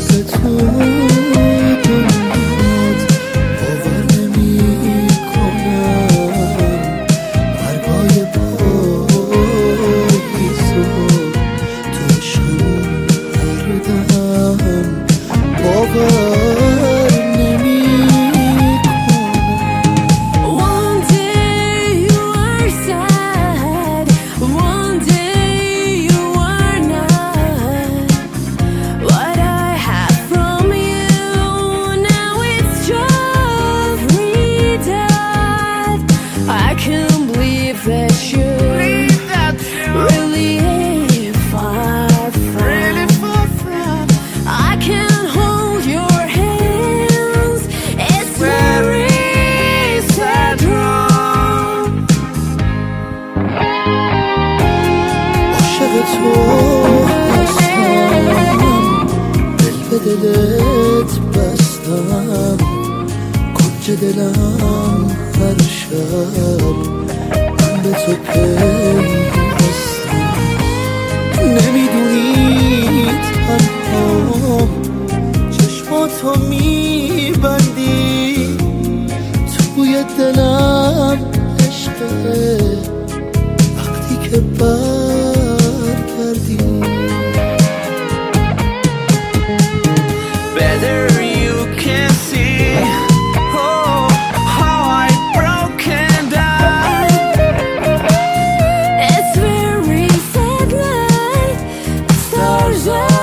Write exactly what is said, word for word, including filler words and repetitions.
واسه تو دنیات باور نمی کنم برگای پاییزو توشم هردم باور نمی تو هستم دل به دلت بستم کنج دلم هر شب من به تو پیوستم نمیدونی تنهام چشماتو میبندی توی دلم عشقه وقتی که بر Better you can see oh, how I broke and died. It's very sad night, stars are